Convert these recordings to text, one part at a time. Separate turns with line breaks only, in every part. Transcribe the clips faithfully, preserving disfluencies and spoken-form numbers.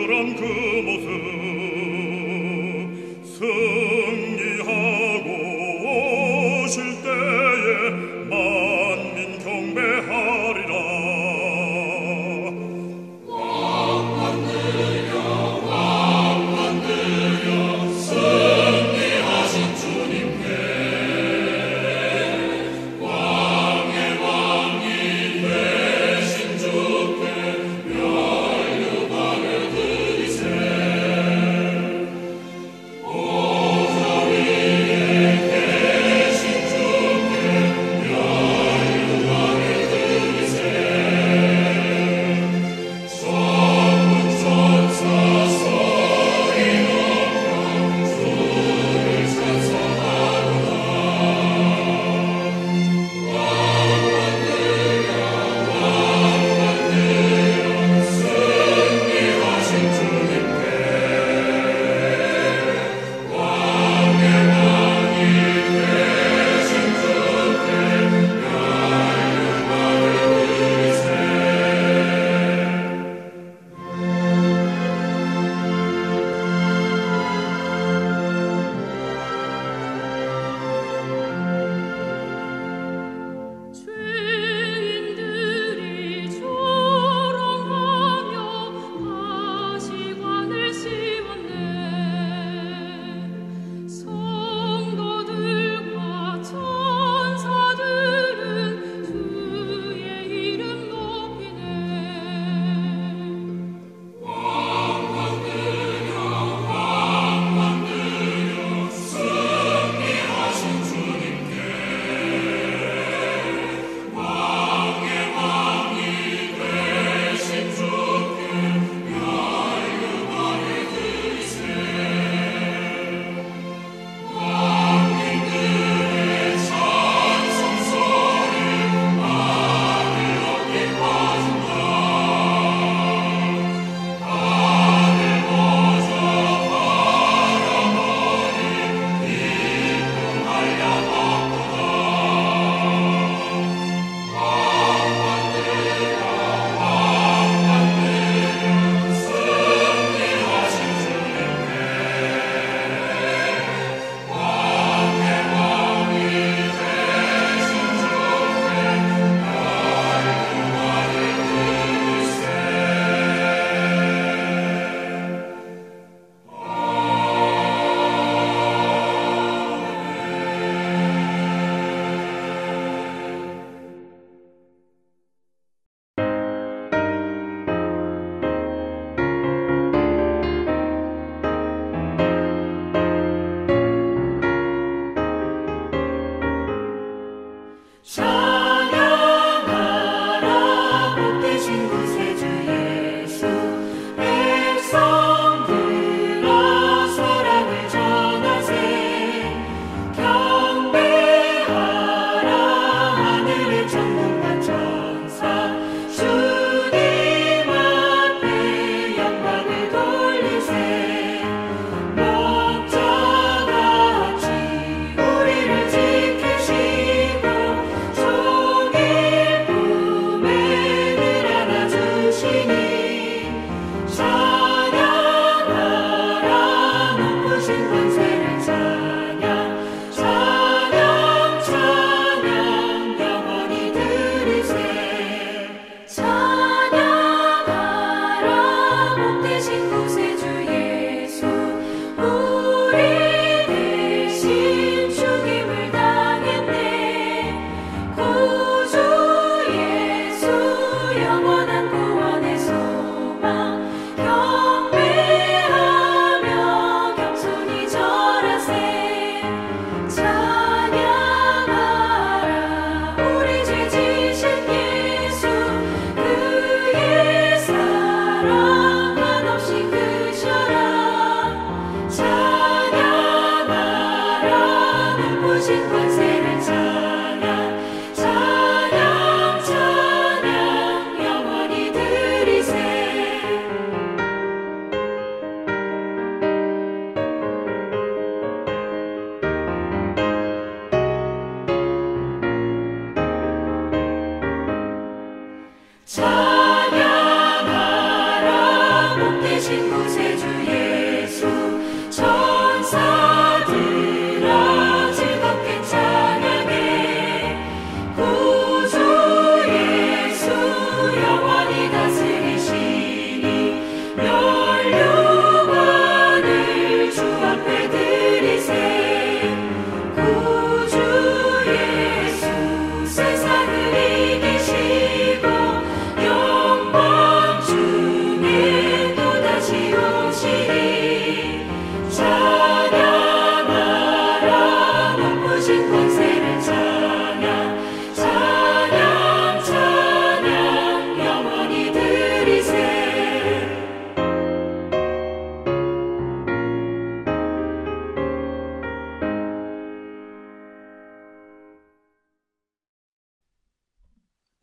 그런 그 모습 승리하고 오실 때에 만민 경배하리라.
주께 멸류관을 드리세.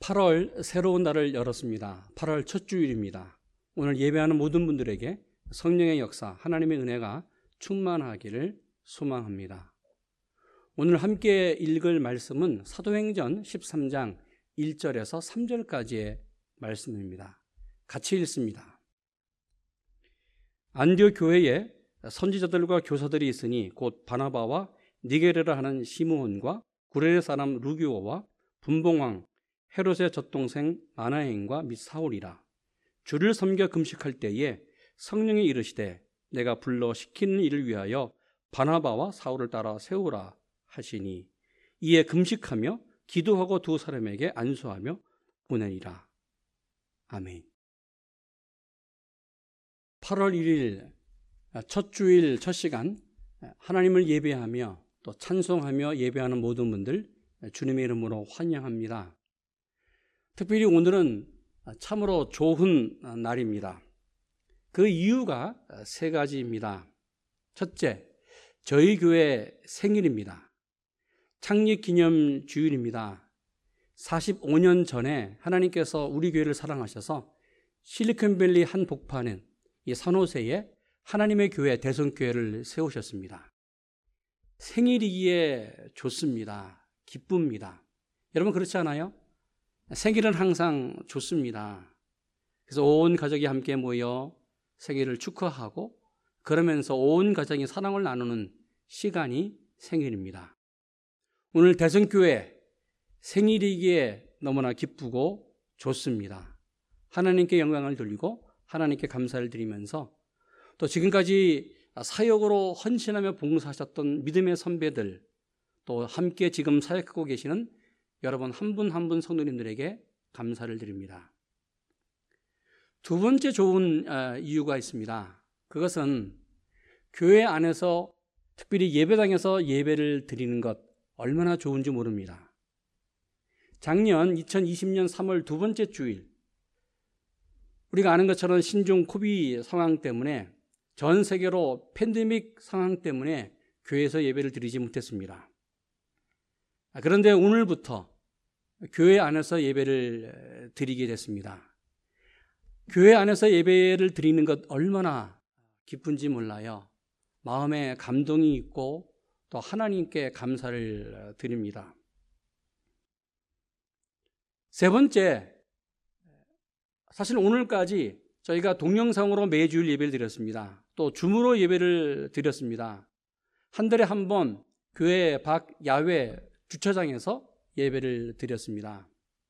팔월 새로운 날을 열었습니다. 팔월 첫 주일입니다. 오늘 예배하는 모든 분들에게 성령의 역사, 하나님의 은혜가 충만하기를 소망합니다. 오늘 함께 읽을 말씀은 사도행전 십삼 장 일 절에서 삼 절까지의 말씀입니다. 같이 읽습니다. 안디옥 교회에 선지자들과 교사들이 있으니 곧 바나바와 니게르라 하는 시므온과 구레네 사람 루기오와 분봉왕 헤롯의 젖동생 마나행과 및 사울이라. 주를 섬겨 금식할 때에 성령이 이르시되 내가 불러 시키는 일을 위하여 바나바와 사울을 따라 세우라 하시니 이에 금식하며 기도하고 두 사람에게 안수하며 보내니라. 아멘. 팔월 일일 첫 주일 첫 시간 하나님을 예배하며 또 찬송하며 예배하는 모든 분들 주님의 이름으로 환영합니다. 특별히 오늘은 참으로 좋은 날입니다. 그 이유가 세 가지입니다. 첫째, 저희 교회 생일입니다. 창립기념 주일입니다. 사십오 년 전에 하나님께서 우리 교회를 사랑하셔서 실리콘밸리 한 복판인 이 산호세에 하나님의 교회 대성교회를 세우셨습니다. 생일이기에 좋습니다. 기쁩니다. 여러분 그렇지 않아요? 생일은 항상 좋습니다. 그래서 온 가족이 함께 모여 생일을 축하하고 그러면서 온 가정이 사랑을 나누는 시간이 생일입니다. 오늘 대성교회 생일이기에 너무나 기쁘고 좋습니다. 하나님께 영광을 돌리고 하나님께 감사를 드리면서 또 지금까지 사역으로 헌신하며 봉사하셨던 믿음의 선배들, 또 함께 지금 사역하고 계시는 여러분 한 분 한 분 성도님들에게 감사를 드립니다. 두 번째 좋은 이유가 있습니다. 그것은 교회 안에서 특별히 예배당에서 예배를 드리는 것 얼마나 좋은지 모릅니다. 작년 이천이십 년 삼월 두 번째 주일, 우리가 아는 것처럼 신종 코비드 상황 때문에 전 세계로 팬데믹 상황 때문에 교회에서 예배를 드리지 못했습니다. 그런데 오늘부터 교회 안에서 예배를 드리게 됐습니다. 교회 안에서 예배를 드리는 것 얼마나 기쁜지 몰라요. 마음에 감동이 있고 또 하나님께 감사를 드립니다. 세 번째, 사실 오늘까지 저희가 동영상으로 매주일 예배를 드렸습니다. 또 줌으로 예배를 드렸습니다. 한 달에 한 번 교회 밖 야외 주차장에서 예배를 드렸습니다.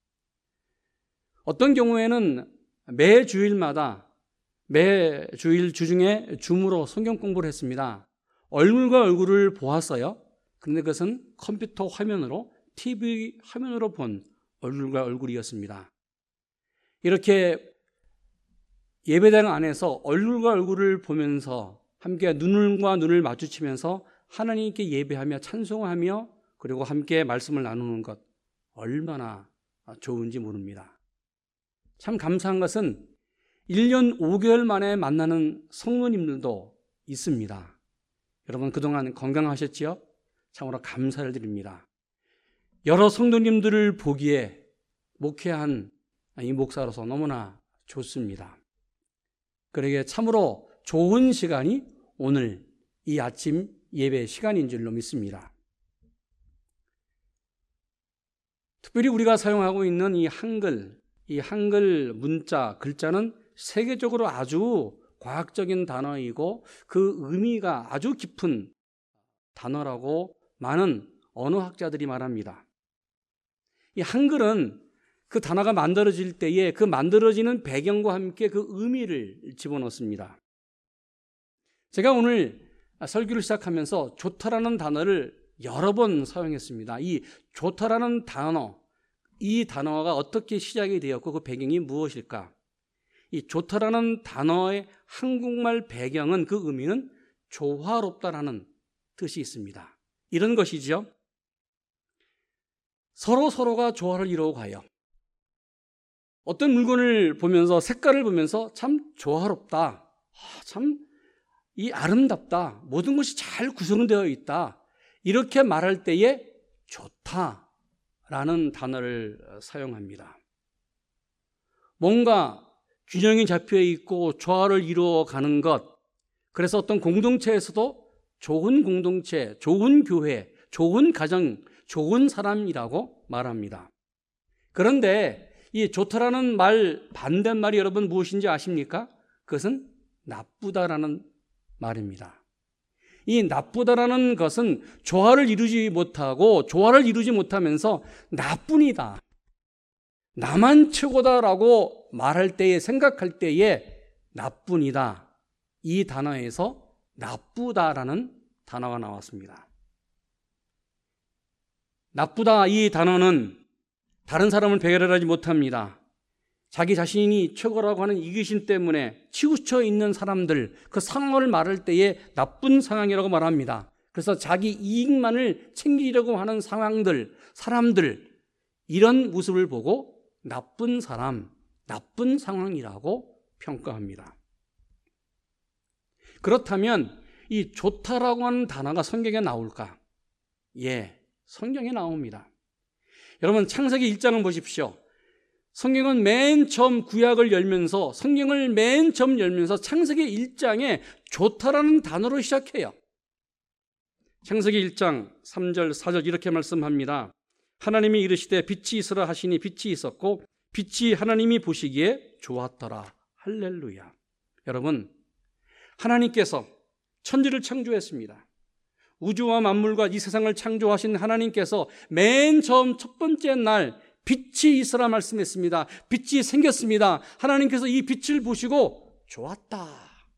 어떤 경우에는 매 주일마다 매 주일 주중에 줌으로 성경 공부를 했습니다. 얼굴과 얼굴을 보았어요. 그런데 그것은 컴퓨터 화면으로, 티비 화면으로 본 얼굴과 얼굴이었습니다. 이렇게 예배당 안에서 얼굴과 얼굴을 보면서 함께 눈과 눈을 마주치면서 하나님께 예배하며 찬송하며 그리고 함께 말씀을 나누는 것 얼마나 좋은지 모릅니다. 참 감사한 것은 일 년 오 개월 만에 만나는 성도님들도 있습니다. 여러분 그동안 건강하셨지요? 참으로 감사를 드립니다. 여러 성도님들을 보기에 목회한 이 목사로서 너무나 좋습니다. 그러기에 참으로 좋은 시간이 오늘 이 아침 예배 시간인 줄로 믿습니다. 특별히 우리가 사용하고 있는 이 한글, 이 한글 문자, 글자는 세계적으로 아주 과학적인 단어이고 그 의미가 아주 깊은 단어라고 많은 언어학자들이 말합니다. 이 한글은 그 단어가 만들어질 때에 그 만들어지는 배경과 함께 그 의미를 집어넣습니다. 제가 오늘 설교를 시작하면서 좋다라는 단어를 여러 번 사용했습니다. 이 좋다라는 단어, 이 단어가 어떻게 시작이 되었고 그 배경이 무엇일까? 이 좋다라는 단어의 한국말 배경은 그 의미는 조화롭다라는 뜻이 있습니다. 이런 것이죠. 서로 서로가 조화를 이루어 가요. 어떤 물건을 보면서 색깔을 보면서 참 조화롭다. 참 이 아름답다. 모든 것이 잘 구성되어 있다. 이렇게 말할 때에 좋다라는 단어를 사용합니다. 뭔가 균형이 잡혀 있고 조화를 이루어가는 것, 그래서 어떤 공동체에서도 좋은 공동체, 좋은 교회, 좋은 가정, 좋은 사람이라고 말합니다. 그런데 이 좋다라는 말 반대말이 여러분 무엇인지 아십니까? 그것은 나쁘다라는 말입니다. 이 나쁘다라는 것은 조화를 이루지 못하고 조화를 이루지 못하면서 나뿐이다, 나만 최고다라고 말할 때에, 생각할 때에 나뿐이다, 이 단어에서 나쁘다라는 단어가 나왔습니다. 나쁘다, 이 단어는 다른 사람을 배려하지 못합니다. 자기 자신이 최고라고 하는 이기심 때문에 치우쳐 있는 사람들, 그 상황을 말할 때에 나쁜 상황이라고 말합니다. 그래서 자기 이익만을 챙기려고 하는 상황들, 사람들, 이런 모습을 보고 나쁜 사람, 나쁜 상황이라고 평가합니다. 그렇다면 이 좋다라고 하는 단어가 성경에 나올까? 예, 성경에 나옵니다. 여러분, 창세기 일 장을 보십시오. 성경은 맨 처음 구약을 열면서, 성경을 맨 처음 열면서 창세기 일 장에 좋다라는 단어로 시작해요. 창세기 일 장 삼 절 사 절 이렇게 말씀합니다. 하나님이 이르시되 빛이 있으라 하시니 빛이 있었고 빛이 하나님이 보시기에 좋았더라. 할렐루야. 여러분, 하나님께서 천지를 창조했습니다. 우주와 만물과 이 세상을 창조하신 하나님께서 맨 처음 첫 번째 날 빛이 있으라 말씀했습니다. 빛이 생겼습니다. 하나님께서 이 빛을 보시고 좋았다.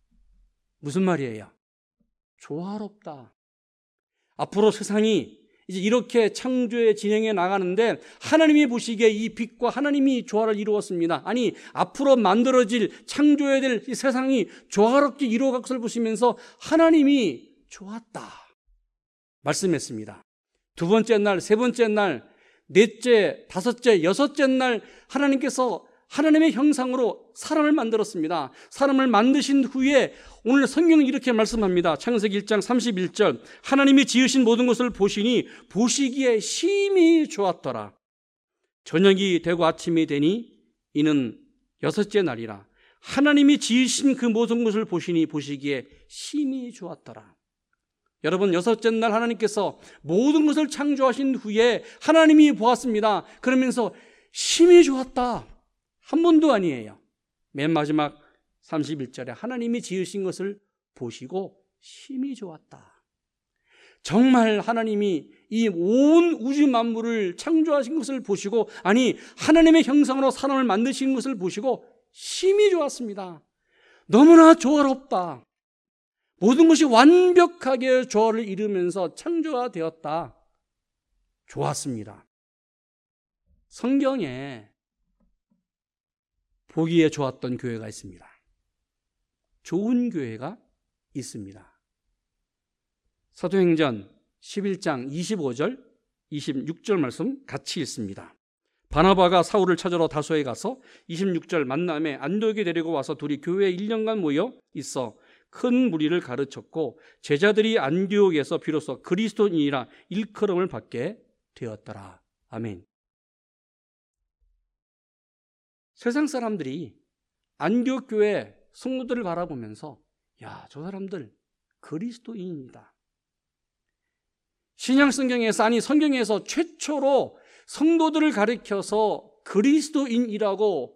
무슨 말이에요? 조화롭다. 앞으로 세상이 이제 이렇게 창조의 진행해 나가는데 하나님이 보시기에 이 빛과 하나님이 조화를 이루었습니다. 아니, 앞으로 만들어질, 창조해야 될 이 세상이 조화롭게 이루어갈 것을 보시면서 하나님이 좋았다 말씀했습니다. 두 번째 날, 세 번째 날, 넷째, 다섯째, 여섯째 날 하나님께서 하나님의 형상으로 사람을 만들었습니다. 사람을 만드신 후에 오늘 성경은 이렇게 말씀합니다. 창세기 일 장 삼십일 절, 하나님이 지으신 모든 것을 보시니 보시기에 심히 좋았더라. 저녁이 되고 아침이 되니 이는 여섯째 날이라. 하나님이 지으신 그 모든 것을 보시니 보시기에 심히 좋았더라. 여러분, 여섯째 날 하나님께서 모든 것을 창조하신 후에 하나님이 보았습니다. 그러면서 심히 좋았다. 한 번도 아니에요. 맨 마지막 삼십일 절에 하나님이 지으신 것을 보시고 심히 좋았다. 정말 하나님이 이 온 우주 만물을 창조하신 것을 보시고, 아니 하나님의 형상으로 사람을 만드신 것을 보시고 심히 좋았습니다. 너무나 조화롭다. 모든 것이 완벽하게 조화를 이루면서 창조가 되었다. 좋았습니다. 성경에 보기에 좋았던 교회가 있습니다. 좋은 교회가 있습니다. 사도행전 십일 장 이십오 절, 이십육 절 말씀 같이 읽습니다. 바나바가 사울을 찾으러 다소에 가서 이십육 절 만남에 안디옥에 데리고 와서 둘이 교회에 일 년간 모여 있어 큰 무리를 가르쳤고 제자들이 안디옥에서 비로소 그리스도인이라 일컬음을 받게 되었더라. 아멘. 세상 사람들이 안디옥 교회 성도들을 바라보면서 야, 저 사람들 그리스도인이다. 신약 성경에서, 아니 성경에서 최초로 성도들을 가리켜서 그리스도인이라고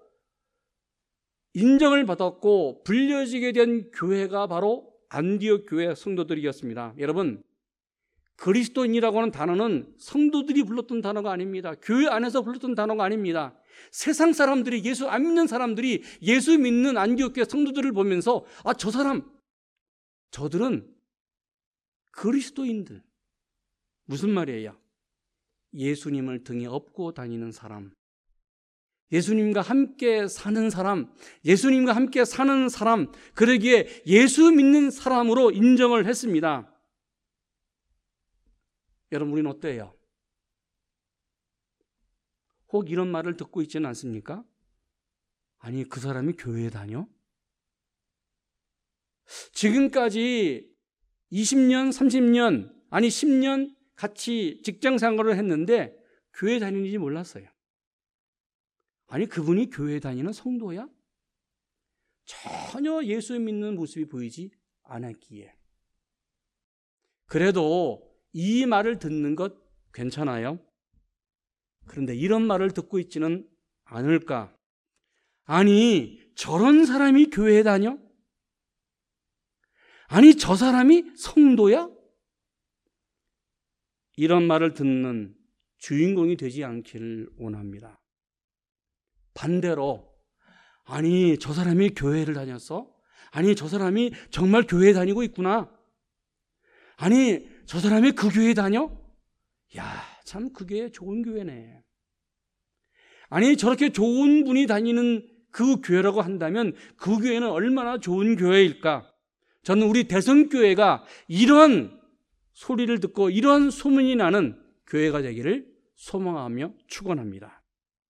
인정을 받았고 불려지게 된 교회가 바로 안디옥 교회 성도들이었습니다. 여러분, 그리스도인이라고 하는 단어는 성도들이 불렀던 단어가 아닙니다. 교회 안에서 불렀던 단어가 아닙니다. 세상 사람들이, 예수 안 믿는 사람들이 예수 믿는 안디옥 교회 성도들을 보면서 아, 저 사람, 저들은 그리스도인들. 무슨 말이에요? 예수님을 등에 업고 다니는 사람, 예수님과 함께 사는 사람, 예수님과 함께 사는 사람, 그러기에 예수 믿는 사람으로 인정을 했습니다. 여러분, 우리는 어때요? 혹 이런 말을 듣고 있지는 않습니까? 아니, 그 사람이 교회에 다녀? 지금까지 이십 년, 삼십 년, 아니 십 년 같이 직장 생활을 했는데 교회 다니는지 몰랐어요. 아니 그분이 교회 다니는 성도야? 전혀 예수 믿는 모습이 보이지 않았기에. 그래도 이 말을 듣는 것 괜찮아요? 그런데 이런 말을 듣고 있지는 않을까? 아니 저런 사람이 교회에 다녀? 아니 저 사람이 성도야? 이런 말을 듣는 주인공이 되지 않기를 원합니다. 반대로 아니 저 사람이 교회를 다녔어? 아니 저 사람이 정말 교회에 다니고 있구나. 아니 저 사람이 그 교회에 다녀? 야, 참 그 교회 좋은 교회네. 아니 저렇게 좋은 분이 다니는 그 교회라고 한다면 그 교회는 얼마나 좋은 교회일까? 저는 우리 대성교회가 이런 소리를 듣고 이런 소문이 나는 교회가 되기를 소망하며 축원합니다.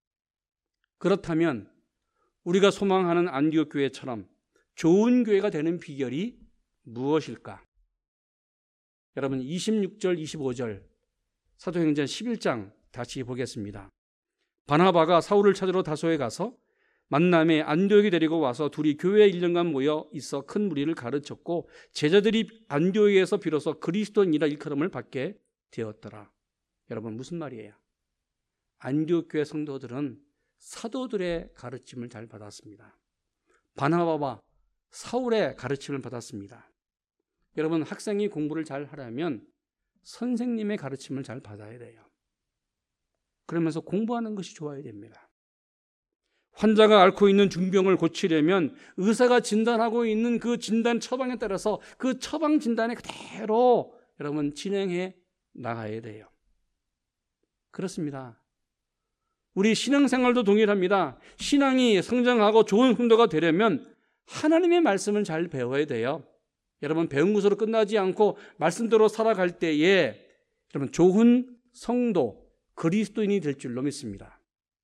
그렇다면 우리가 소망하는 안디옥 교회처럼 좋은 교회가 되는 비결이 무엇일까? 여러분 이십육 절 이십오 절 사도행전 십일 장 다시 보겠습니다. 바나바가 사울을 찾으러 다소에 가서 만남에 안디옥에 데리고 와서 둘이 교회에 일 년간 모여 있어 큰 무리를 가르쳤고 제자들이 안디옥에서 비로소 그리스도인이라 일컬음을 받게 되었더라. 여러분 무슨 말이에요? 안디옥 교회 성도들은 사도들의 가르침을 잘 받았습니다. 바나바와 사울의 가르침을 받았습니다. 여러분 학생이 공부를 잘 하려면 선생님의 가르침을 잘 받아야 돼요. 그러면서 공부하는 것이 좋아야 됩니다. 환자가 앓고 있는 중병을 고치려면 의사가 진단하고 있는 그 진단 처방에 따라서 그 처방 진단에 그대로 여러분 진행해 나가야 돼요. 그렇습니다. 우리 신앙생활도 동일합니다. 신앙이 성장하고 좋은 성도가 되려면 하나님의 말씀을 잘 배워야 돼요. 여러분 배운 것으로 끝나지 않고 말씀대로 살아갈 때에 여러분 좋은 성도, 그리스도인이 될 줄로 믿습니다.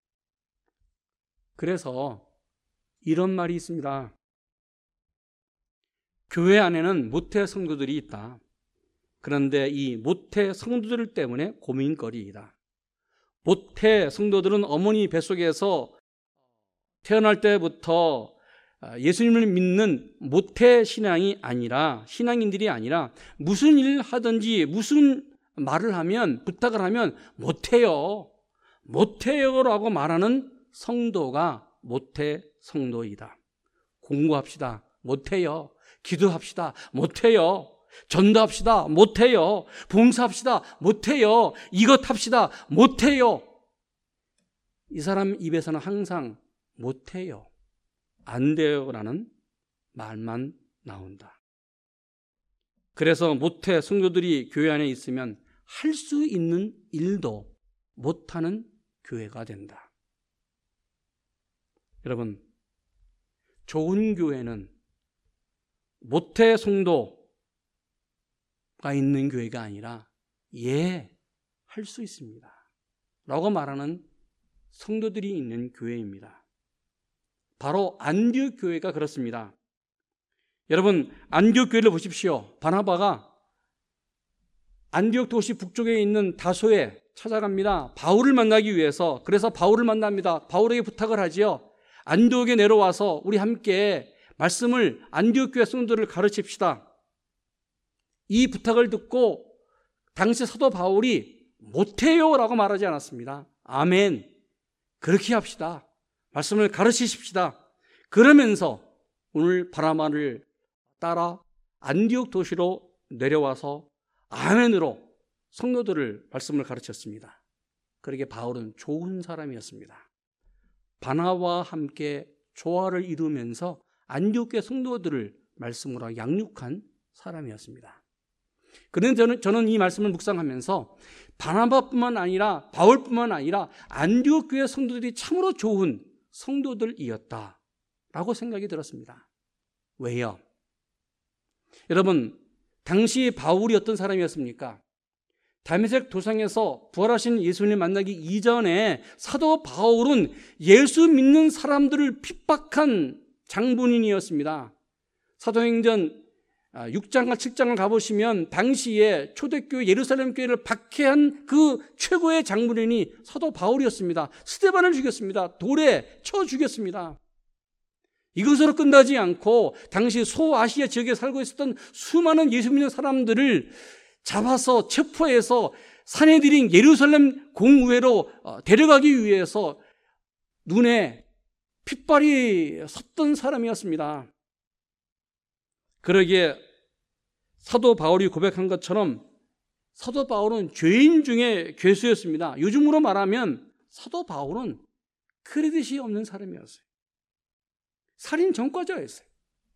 그래서 이런 말이 있습니다. 교회 안에는 모태 성도들이 있다. 그런데 이 모태 성도들 때문에 고민거리이다. 모태 성도들은 어머니 뱃속에서 태어날 때부터 예수님을 믿는 모태 신앙이 아니라 신앙인들이 아니라 무슨 일을 하든지 무슨 말을 하면 부탁을 하면 못해요. 못해요라고 말하는 성도가 모태 성도이다. 공부합시다. 못해요. 기도합시다. 못해요. 전도합시다. 못해요. 봉사합시다. 못해요. 이것 합시다. 못해요. 이 사람 입에서는 항상 못해요. 안 돼요라는 말만 나온다. 그래서 모태 성도들이 교회 안에 있으면 할 수 있는 일도 못하는 교회가 된다. 여러분, 좋은 교회는 모태 성도가 있는 교회가 아니라 예, 할 수 있습니다 라고 말하는 성도들이 있는 교회입니다. 바로 안디옥 교회가 그렇습니다. 여러분 안디옥 교회를 보십시오. 바나바가 안디옥 도시 북쪽에 있는 다소에 찾아갑니다. 바울을 만나기 위해서. 그래서 바울을 만납니다. 바울에게 부탁을 하지요. 안디옥에 내려와서 우리 함께 말씀을 안디옥 교회 성도들을 가르칩시다. 이 부탁을 듣고 당시 사도 바울이 못해요 라고 말하지 않았습니다. 아멘, 그렇게 합시다. 말씀을 가르치십시다. 그러면서 오늘 바나바를 따라 안디옥 도시로 내려와서 아멘으로 성도들을 말씀을 가르쳤습니다. 그러게 바울은 좋은 사람이었습니다. 바나바와 함께 조화를 이루면서 안디옥 교회 성도들을 말씀으로 양육한 사람이었습니다. 그런데 저는, 저는 이 말씀을 묵상하면서 바나바뿐만 아니라 바울뿐만 아니라 안디옥 교회 성도들이 참으로 좋은 성도들이었다라고 생각이 들었습니다. 왜요? 여러분, 당시 바울이 어떤 사람이었습니까? 다메섹 도상에서 부활하신 예수님을 만나기 이전에 사도 바울은 예수 믿는 사람들을 핍박한 장본인이었습니다. 사도행전 육 장과 칠 장을 가보시면 당시에 초대교회 예루살렘 교회를 박해한 그 최고의 장군인이 사도 바울이었습니다. 스데반을 죽였습니다. 돌에 쳐 죽였습니다. 이것으로 끝나지 않고 당시 소아시아 지역에 살고 있었던 수많은 예수 믿는 사람들을 잡아서 체포해서 산헤드린 예루살렘 공의회로 데려가기 위해서 눈에 핏발이 섰던 사람이었습니다. 그러기에 사도 바울이 고백한 것처럼 사도 바울은 죄인 중에 괴수였습니다. 요즘으로 말하면 사도 바울은 크레딧이 없는 사람이었어요. 살인 전과자였어요.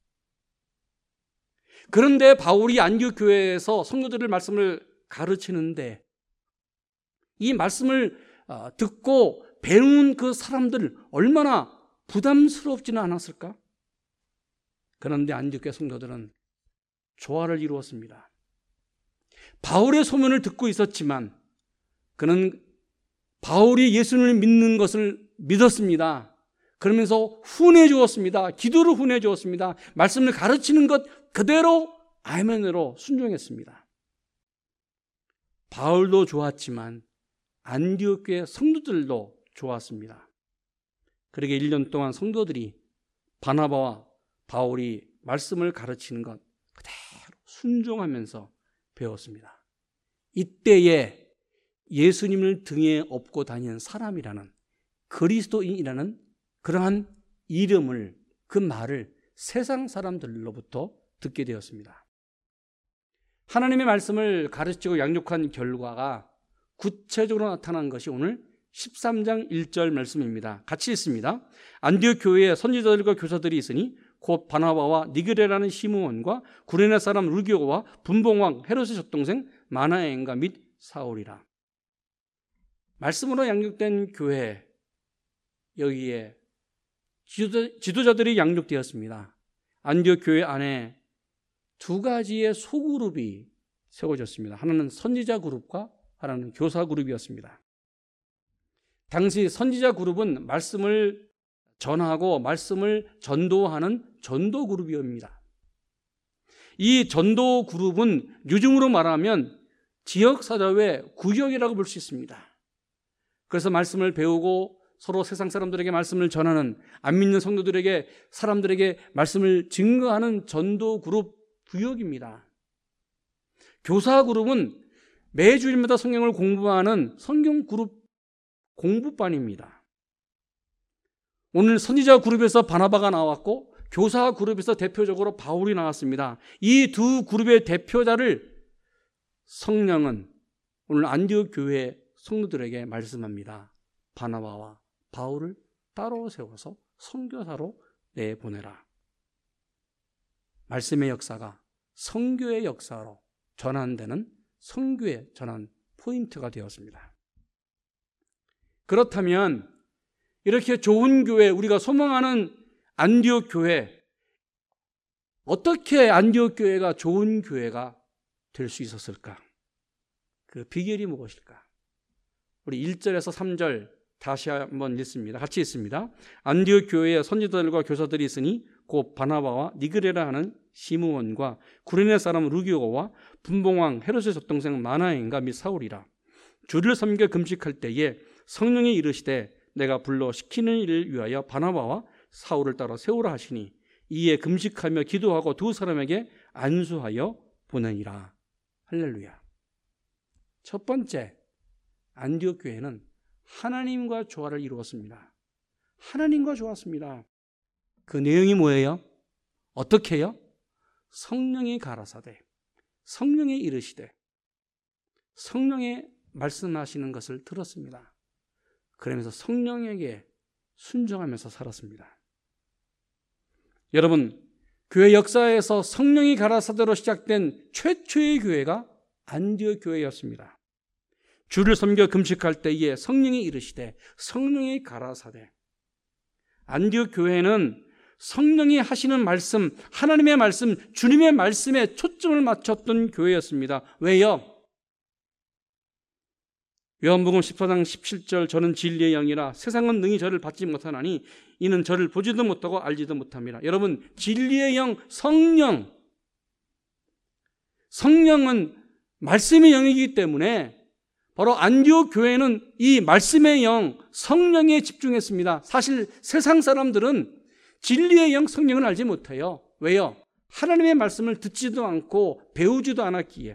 그런데 바울이 안디옥 교회에서 성도들을 말씀을 가르치는데 이 말씀을 듣고 배운 그 사람들 얼마나 부담스럽지는 않았을까? 그런데 안디옥 교회 성도들은 조화를 이루었습니다. 바울의 소문을 듣고 있었지만 그는 바울이 예수를 믿는 것을 믿었습니다. 그러면서 훈해 주었습니다. 기도를 훈해 주었습니다. 말씀을 가르치는 것 그대로 아멘으로 순종했습니다. 바울도 좋았지만 안디옥 교회 성도들도 좋았습니다. 그러게 일 년 동안 성도들이 바나바와 바울이 말씀을 가르치는 것 그대로 순종하면서 배웠습니다. 이때에 예수님을 등에 업고 다니는 사람이라는 그리스도인이라는 그러한 이름을, 그 말을 세상 사람들로부터 듣게 되었습니다. 하나님의 말씀을 가르치고 양육한 결과가 구체적으로 나타난 것이 오늘 십삼 장 일 절 말씀입니다. 같이 읽습니다. 안디옥 교회에 선지자들과 교사들이 있으니 곧 바나바와 니그레라는 시므온과 구레네 사람 루기오와 분봉왕 헤롯의 젖동생 마나엔과 및 사울이라. 말씀으로 양육된 교회, 여기에 지도자들이 양육되었습니다. 안디옥 교회 안에 두 가지의 소그룹이 세워졌습니다. 하나는 선지자 그룹과 하나는 교사 그룹이었습니다. 당시 선지자 그룹은 말씀을 전하고 말씀을 전도하는 전도 그룹이옵니다. 이 전도 그룹은 요즘으로 말하면 지역사회의 구역이라고 볼 수 있습니다. 그래서 말씀을 배우고 서로 세상 사람들에게 말씀을 전하는, 안 믿는 성도들에게, 사람들에게 말씀을 증거하는 전도 그룹 구역입니다. 교사 그룹은 매주일마다 성경을 공부하는 성경 그룹 공부반입니다. 오늘 선지자 그룹에서 바나바가 나왔고 교사 그룹에서 대표적으로 바울이 나왔습니다. 이 두 그룹의 대표자를 성령은 오늘 안디옥 교회 성도들에게 말씀합니다. 바나바와 바울을 따로 세워서 선교사로 내보내라. 말씀의 역사가 선교의 역사로 전환되는 선교의 전환 포인트가 되었습니다. 그렇다면 이렇게 좋은 교회, 우리가 소망하는 안디옥 교회, 어떻게 안디옥 교회가 좋은 교회가 될 수 있었을까? 그 비결이 무엇일까? 우리 일 절에서 삼 절 다시 한번 읽습니다. 같이 읽습니다. 안디옥 교회에 선지자들과 교사들이 있으니 곧 바나바와 니그레라 하는 시므온과 구레네 사람 루기오와 분봉왕 헤롯의 젖동생 마나엔과 및 사울이라. 주를 섬겨 금식할 때에 성령이 이르시되 내가 불러 시키는 일을 위하여 바나바와 사울을 따라 세우라 하시니 이에 금식하며 기도하고 두 사람에게 안수하여 보내니라. 할렐루야. 첫 번째, 안디옥 교회는 하나님과 조화를 이루었습니다. 하나님과 좋았습니다. 그 내용이 뭐예요? 어떻게 해요? 성령이 가라사대, 성령이 이르시되, 성령의 말씀하시는 것을 들었습니다. 그러면서 성령에게 순종하면서 살았습니다. 여러분, 교회 역사에서 성령이 가라사대로 시작된 최초의 교회가 안디옥 교회였습니다. 주를 섬겨 금식할 때에 성령이 이르시되, 성령이 가라사대. 안디옥 교회는 성령이 하시는 말씀, 하나님의 말씀, 주님의 말씀에 초점을 맞췄던 교회였습니다. 왜요? 요한복음 십사 장 십칠 절 저는 진리의 영이라 세상은 능히 저를 받지 못하나니 이는 저를 보지도 못하고 알지도 못함이라. 여러분, 진리의 영, 성령, 성령은 말씀의 영이기 때문에 바로 안디옥 교회는 이 말씀의 영, 성령에 집중했습니다. 사실 세상 사람들은 진리의 영, 성령을 알지 못해요. 왜요? 하나님의 말씀을 듣지도 않고 배우지도 않았기에.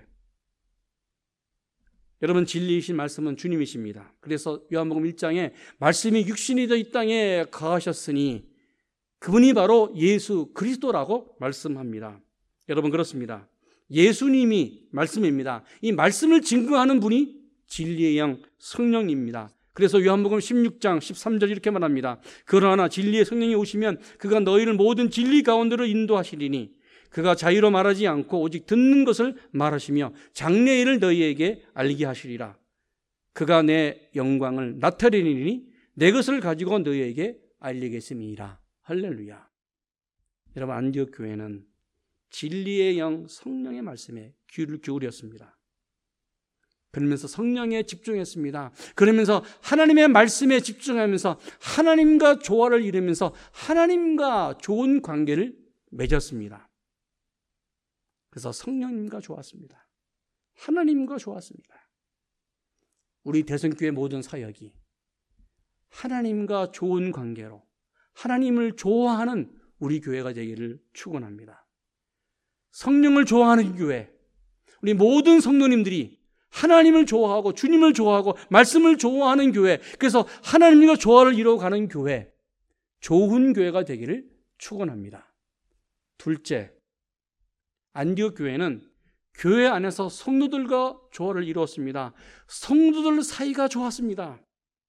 여러분, 진리이신 말씀은 주님이십니다. 그래서 요한복음 일 장에 말씀이 육신이 되어 이 땅에 거하셨으니 그분이 바로 예수 그리스도라고 말씀합니다. 여러분, 그렇습니다. 예수님이 말씀입니다. 이 말씀을 증거하는 분이 진리의 영 성령입니다. 그래서 요한복음 십육 장 십삼 절 이렇게 말합니다. 그러나 진리의 성령이 오시면 그가 너희를 모든 진리 가운데로 인도하시리니 그가 자유로 말하지 않고 오직 듣는 것을 말하시며 장래의 일을 너희에게 알게 하시리라. 그가 내 영광을 나타내리니 내 것을 가지고 너희에게 알리겠음이라. 할렐루야. 여러분, 안디옥 교회는 진리의 영 성령의 말씀에 귀를 기울였습니다. 그러면서 성령에 집중했습니다. 그러면서 하나님의 말씀에 집중하면서 하나님과 조화를 이루면서 하나님과 좋은 관계를 맺었습니다. 그래서 성령님과 좋았습니다. 하나님과 좋았습니다. 우리 대성교회 모든 사역이 하나님과 좋은 관계로 하나님을 좋아하는 우리 교회가 되기를 축원합니다. 성령을 좋아하는 교회, 우리 모든 성도님들이 하나님을 좋아하고 주님을 좋아하고 말씀을 좋아하는 교회, 그래서 하나님과 조화를 이루어가는 교회, 좋은 교회가 되기를 축원합니다. 둘째, 안디옥 교회는 교회 안에서 성도들과 조화를 이루었습니다. 성도들 사이가 좋았습니다.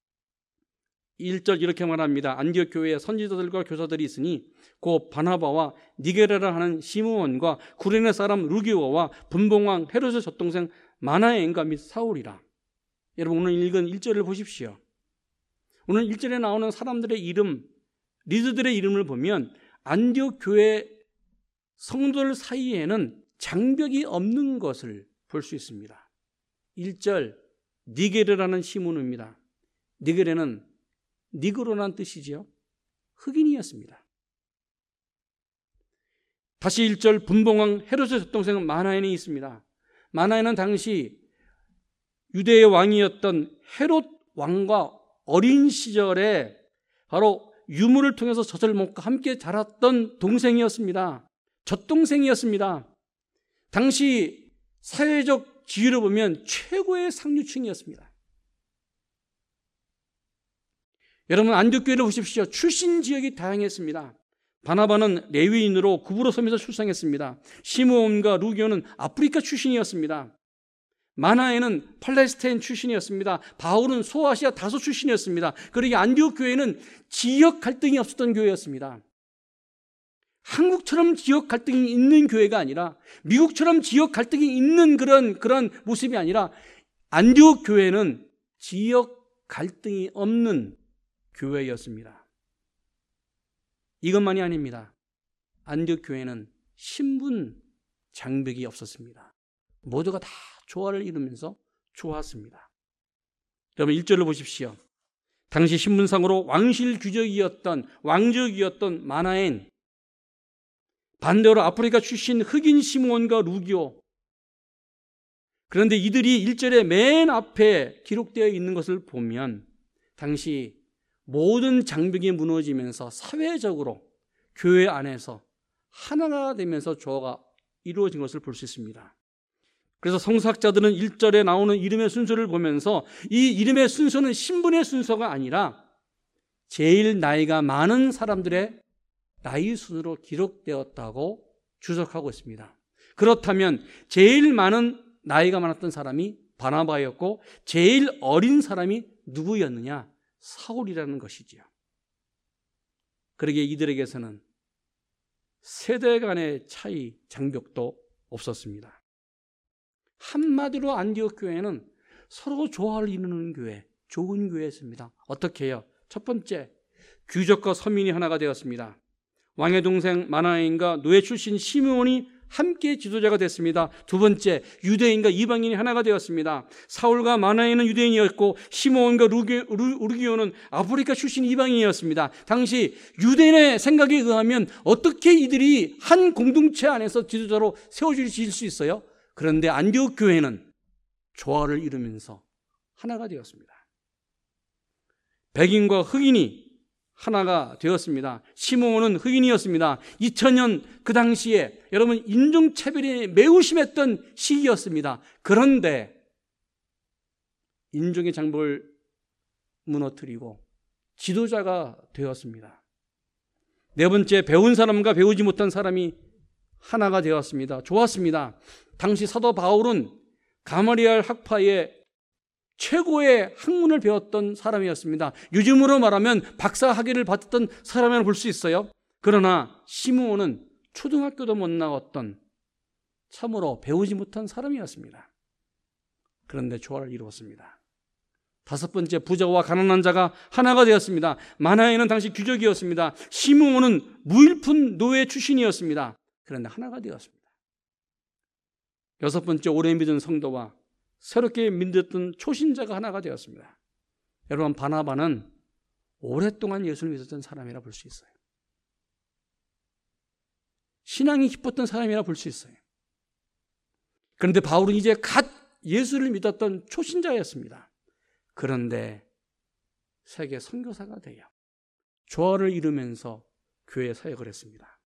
일 절 이렇게 말합니다. 안디옥 교회에 선지자들과 교사들이 있으니 곧 바나바와 니게레라 하는 시므온과 구레네 사람 루기오와 분봉왕 헤롯의 젖동생 마나엔과 및 사울이라. 여러분, 오늘 읽은 일 절을 보십시오. 오늘 일 절에 나오는 사람들의 이름, 리더들의 이름을 보면 안디옥 교회 성도들 사이에는 장벽이 없는 것을 볼 수 있습니다. 일 절 니게레라는 시므온입니다. 니게레는 니그로라는 뜻이지요. 흑인이었습니다. 다시 일 절 분봉왕 헤롯의 젖동생은 마나엔이 있습니다. 마나엔은 당시 유대의 왕이었던 헤롯 왕과 어린 시절에 바로 유물을 통해서 젖을 먹고 함께 자랐던 동생이었습니다. 젖동생이었습니다. 당시 사회적 지위를 보면 최고의 상류층이었습니다. 여러분, 안디옥 교회를 보십시오. 출신 지역이 다양했습니다. 바나바는 레위인으로 구브로 섬에서 출생했습니다. 시므온과 루기오는 아프리카 출신이었습니다. 마나에는 팔레스타인 출신이었습니다. 바울은 소아시아 다소 출신이었습니다. 그러기에 안디옥 교회는 지역 갈등이 없었던 교회였습니다. 한국처럼 지역 갈등이 있는 교회가 아니라, 미국처럼 지역 갈등이 있는 그런 그런 모습이 아니라, 안디옥 교회는 지역 갈등이 없는 교회였습니다. 이것만이 아닙니다. 안디옥 교회는 신분 장벽이 없었습니다. 모두가 다 조화를 이루면서 좋았습니다. 여러분, 일 절을 보십시오. 당시 신분상으로 왕실 귀족이었던 왕족이었던 마나엔, 반대로 아프리카 출신 흑인 시므온과 루기오. 그런데 이들이 일 절의 맨 앞에 기록되어 있는 것을 보면 당시 모든 장벽이 무너지면서 사회적으로 교회 안에서 하나가 되면서 조화가 이루어진 것을 볼 수 있습니다. 그래서 성서학자들은 일 절에 나오는 이름의 순서를 보면서 이 이름의 순서는 신분의 순서가 아니라 제일 나이가 많은 사람들의 나이 순으로 기록되었다고 주석하고 있습니다. 그렇다면 제일 많은 나이가 많았던 사람이 바나바였고 제일 어린 사람이 누구였느냐? 사울이라는 것이지요. 그러기에 이들에게서는 세대 간의 차이, 장벽도 없었습니다. 한마디로 안디옥 교회는 서로 조화를 이루는 교회, 좋은 교회였습니다. 어떻게 해요? 첫 번째, 귀족과 서민이 하나가 되었습니다. 왕의 동생 마나엔과 노예 출신 시므온이 함께 지도자가 됐습니다. 두 번째, 유대인과 이방인이 하나가 되었습니다. 사울과 마나엔은 유대인이었고 시므온과 루기오는 아프리카 출신 이방인이었습니다. 당시 유대인의 생각에 의하면 어떻게 이들이 한 공동체 안에서 지도자로 세워질 수 있어요? 그런데 안디옥 교회는 조화를 이루면서 하나가 되었습니다. 백인과 흑인이 하나가 되었습니다. 시므온은 흑인이었습니다. 이천 년 그 당시에 여러분 인종차별이 매우 심했던 시기였습니다. 그런데 인종의 장벽을 무너뜨리고 지도자가 되었습니다. 네 번째, 배운 사람과 배우지 못한 사람이 하나가 되었습니다. 좋았습니다. 당시 사도 바울은 가마리엘 학파의 최고의 학문을 배웠던 사람이었습니다. 요즘으로 말하면 박사 학위를 받았던 사람이라고 볼 수 있어요. 그러나 시므온은 초등학교도 못 나왔던 참으로 배우지 못한 사람이었습니다. 그런데 조화를 이루었습니다. 다섯 번째, 부자와 가난한 자가 하나가 되었습니다. 마나에는 당시 귀족이었습니다. 시므온은 무일푼 노예 출신이었습니다. 그런데 하나가 되었습니다. 여섯 번째, 오래 믿은 성도와 새롭게 믿었던 초신자가 하나가 되었습니다. 여러분, 바나바는 오랫동안 예수를 믿었던 사람이라 볼 수 있어요. 신앙이 깊었던 사람이라 볼 수 있어요. 그런데 바울은 이제 갓 예수를 믿었던 초신자였습니다. 그런데 세계 선교사가 되어 조화를 이루면서 교회 사역을 했습니다.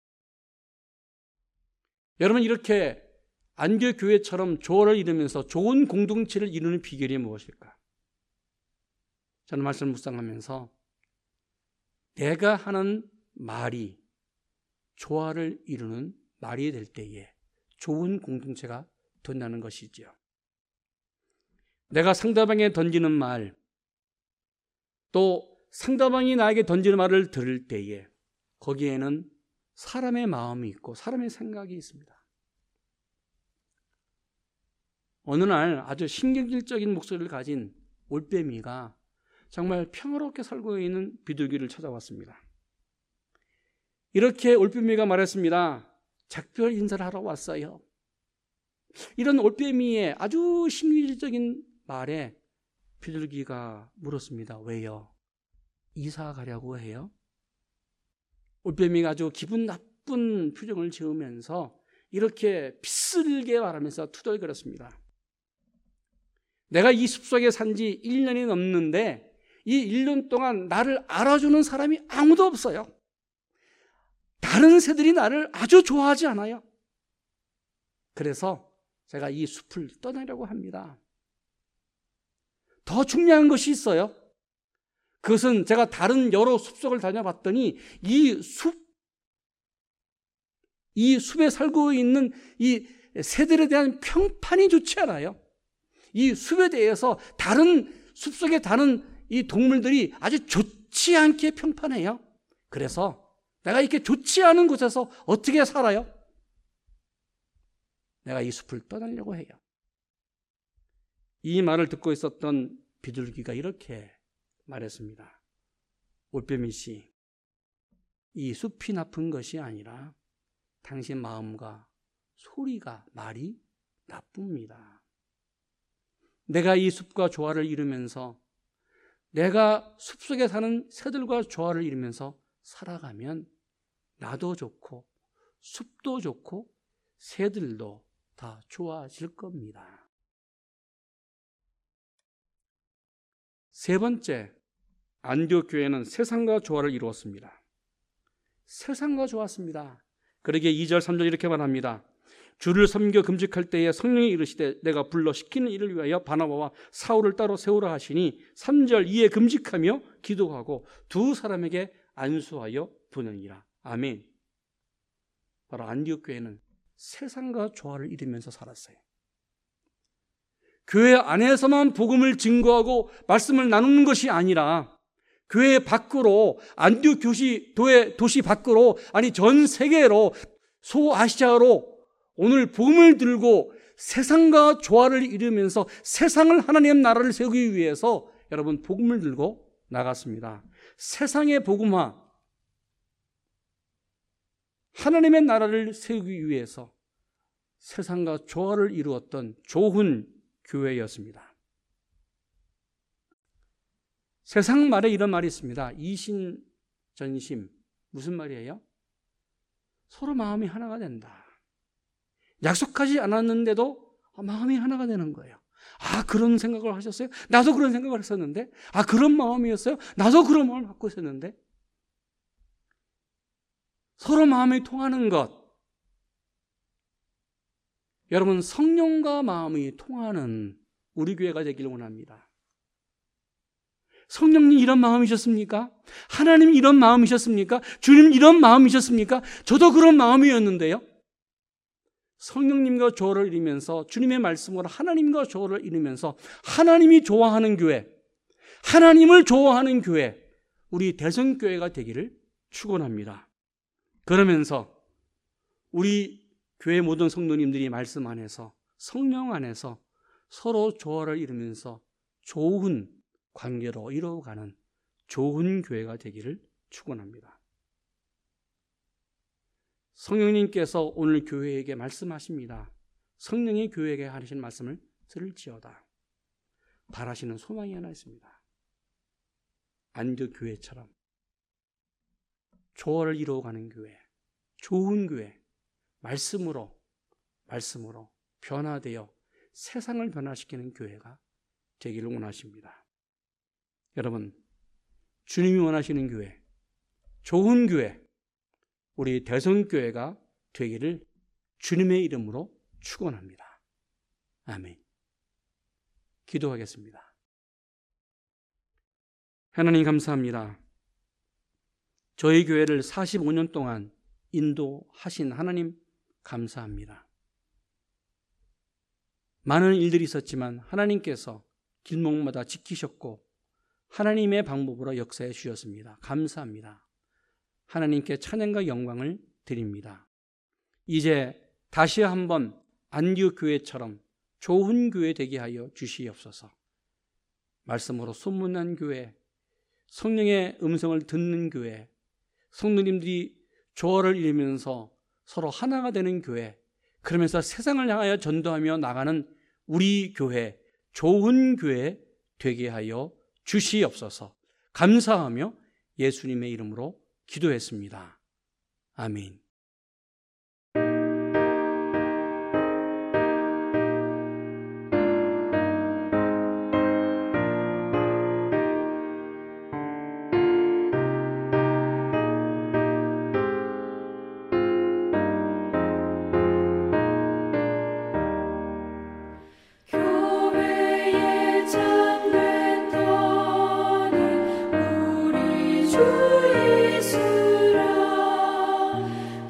여러분, 이렇게 안디옥 교회처럼 조화를 이루면서 좋은 공동체를 이루는 비결이 무엇일까? 저는 말씀을 묵상하면서 내가 하는 말이 조화를 이루는 말이 될 때에 좋은 공동체가 된다는 것이지요. 내가 상대방에 던지는 말, 또 상대방이 나에게 던지는 말을 들을 때에 거기에는 사람의 마음이 있고 사람의 생각이 있습니다. 어느 날 아주 신경질적인 목소리를 가진 올빼미가 정말 평화롭게 살고 있는 비둘기를 찾아왔습니다. 이렇게 올빼미가 말했습니다. 작별 인사를 하러 왔어요. 이런 올빼미의 아주 신경질적인 말에 비둘기가 물었습니다. 왜요? 이사 가려고 해요? 올빼미가 아주 기분 나쁜 표정을 지으면서 이렇게 비슬게 말하면서 투덜거렸습니다. 내가 이 숲속에 산 지 일 년이 넘는데 이 일 년 동안 나를 알아주는 사람이 아무도 없어요. 다른 새들이 나를 아주 좋아하지 않아요. 그래서 제가 이 숲을 떠나려고 합니다. 더 중요한 것이 있어요. 그것은 제가 다른 여러 숲속을 다녀봤더니 이 숲, 이 숲에 살고 있는 이 새들에 대한 평판이 좋지 않아요. 이 숲에 대해서 다른 숲속에 다른 이 동물들이 아주 좋지 않게 평판해요. 그래서 내가 이렇게 좋지 않은 곳에서 어떻게 살아요? 내가 이 숲을 떠나려고 해요. 이 말을 듣고 있었던 비둘기가 이렇게 말했습니다. 올빼미 씨, 이 숲이 나쁜 것이 아니라 당신 마음과 소리가, 말이 나쁩니다. 내가 이 숲과 조화를 이루면서 내가 숲속에 사는 새들과 조화를 이루면서 살아가면 나도 좋고 숲도 좋고 새들도 다 좋아질 겁니다. 세 번째, 안디옥 교회는 세상과 조화를 이루었습니다. 세상과 좋았습니다. 그러기에 이 절 삼 절 이렇게 말합니다. 주를 섬겨 금식할 때에 성령이 이르시되 내가 불러 시키는 일을 위하여 바나바와 사울을 따로 세우라 하시니 삼 절 이에 금식하며 기도하고 두 사람에게 안수하여 보내니라. 아멘. 바로 안디옥 교회는 세상과 조화를 이루면서 살았어요. 교회 안에서만 복음을 증거하고 말씀을 나누는 것이 아니라 교회 밖으로, 안디옥 교시 도의 도시 밖으로, 아니 전 세계로, 소아시아로 오늘 복음을 들고 세상과 조화를 이루면서 세상을 하나님의 나라를 세우기 위해서 여러분 복음을 들고 나갔습니다. 세상의 복음화, 하나님의 나라를 세우기 위해서 세상과 조화를 이루었던 좋은 교회였습니다. 세상 말에 이런 말이 있습니다. 이신전심. 무슨 말이에요? 서로 마음이 하나가 된다. 약속하지 않았는데도 마음이 하나가 되는 거예요. 아, 그런 생각을 하셨어요? 나도 그런 생각을 했었는데. 아, 그런 마음이었어요? 나도 그런 마음을 갖고 있었는데. 서로 마음이 통하는 것. 여러분, 성령과 마음이 통하는 우리 교회가 되기를 원합니다. 성령님 이런 마음이셨습니까? 하나님 이런 마음이셨습니까? 주님 이런 마음이셨습니까? 저도 그런 마음이었는데요. 성령님과 조화를 이루면서 주님의 말씀으로 하나님과 조화를 이루면서 하나님이 좋아하는 교회, 하나님을 좋아하는 교회, 우리 대성교회가 되기를 축원합니다. 그러면서 우리 교회 모든 성도님들이 말씀 안에서 성령 안에서 서로 조화를 이루면서 좋은 관계로 이루어가는 좋은 교회가 되기를 축원합니다. 성령님께서 오늘 교회에게 말씀하십니다. 성령이 교회에게 하신 말씀을 들을지어다. 바라시는 소망이 하나 있습니다. 안디옥 교회처럼 조화를 이루어가는 교회, 좋은 교회, 말씀으로 말씀으로 변화되어 세상을 변화시키는 교회가 되기를 원하십니다. 여러분, 주님이 원하시는 교회, 좋은 교회, 우리 대성교회가 되기를 주님의 이름으로 축원합니다. 아멘. 기도하겠습니다. 하나님 감사합니다. 저희 교회를 사십오 년 동안 인도하신 하나님 감사합니다. 많은 일들이 있었지만 하나님께서 길목마다 지키셨고 하나님의 방법으로 역사해 주셨습니다. 감사합니다. 하나님께 찬양과 영광을 드립니다. 이제 다시 한번 안디옥 교회처럼 좋은 교회 되게 하여 주시옵소서. 말씀으로 소문난 교회, 성령의 음성을 듣는 교회, 성도님들이 조화를 이루면서 서로 하나가 되는 교회, 그러면서 세상을 향하여 전도하며 나가는 우리 교회, 좋은 교회 되게 하여 주시옵소서. 감사하며 예수님의 이름으로 기도했습니다. 아멘.
주 예수라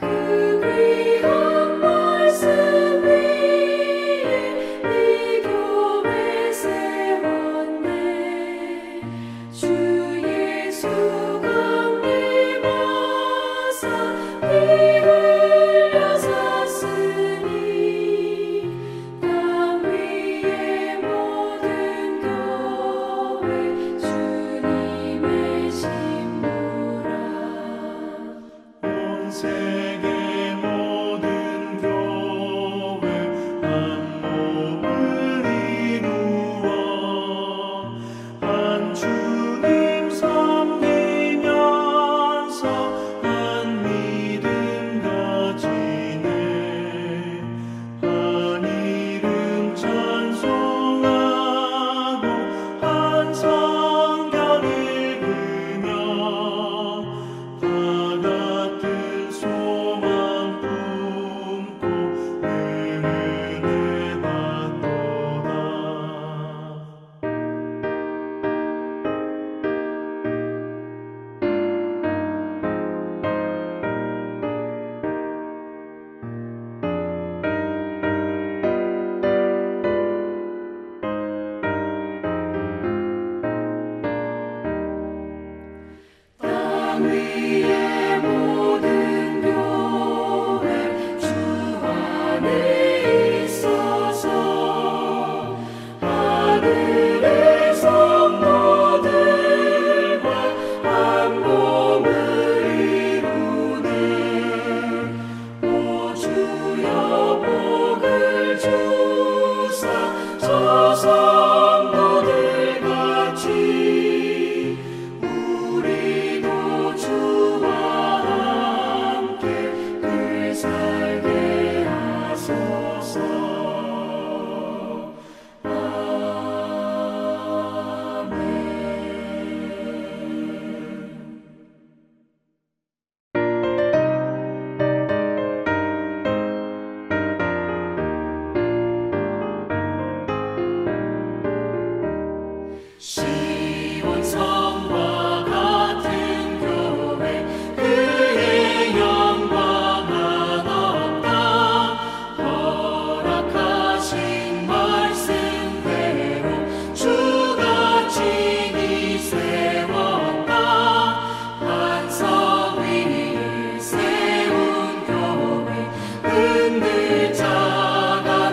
흔들 자가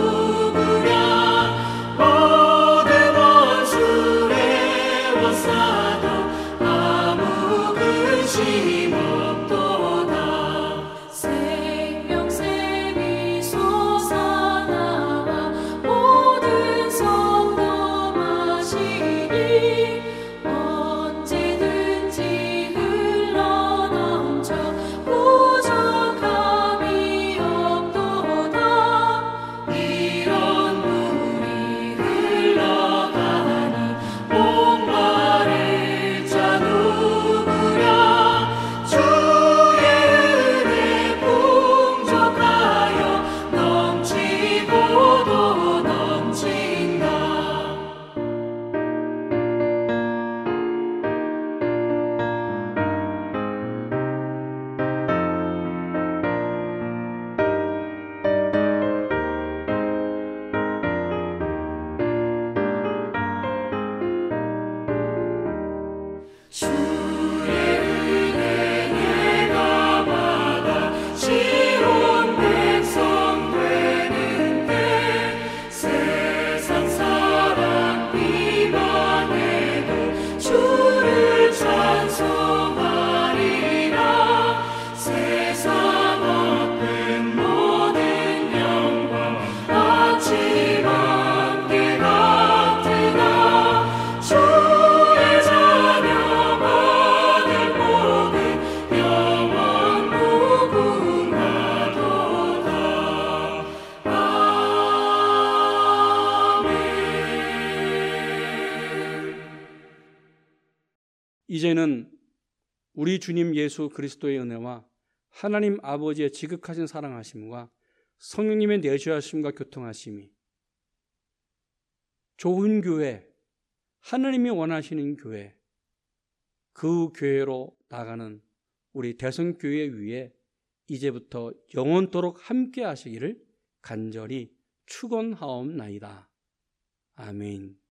누구랴 모든 원수를 에워싸도 아무 근심 없도다. 생명샘이 솟아나와 모든 성도 마시니 언제든지 흘러넘쳐 부족함이 없도다. 이런 물이 흘러가니 목마를 자 누구랴 주의 은혜 풍족하여 넘치고도 넘친다. 주의 은혜 내가 받아 시온 백성 되는데 세상 사람 비방해도 주를 찬송하리라. 세상 얻는 모든 영광 아침 안개 같으나 주의 자녀 받을 복은 영원 무궁하도다. 아멘.
이제는 우리 주님 예수 그리스도의 은혜와 하나님 아버지의 지극하신 사랑하심과 성령님의 내주하심과 교통하심이 좋은 교회, 하나님이 원하시는 교회, 그 교회로 나가는 우리 대성교회 위에 이제부터 영원토록 함께 하시기를 간절히 축원하옵나이다. 아멘.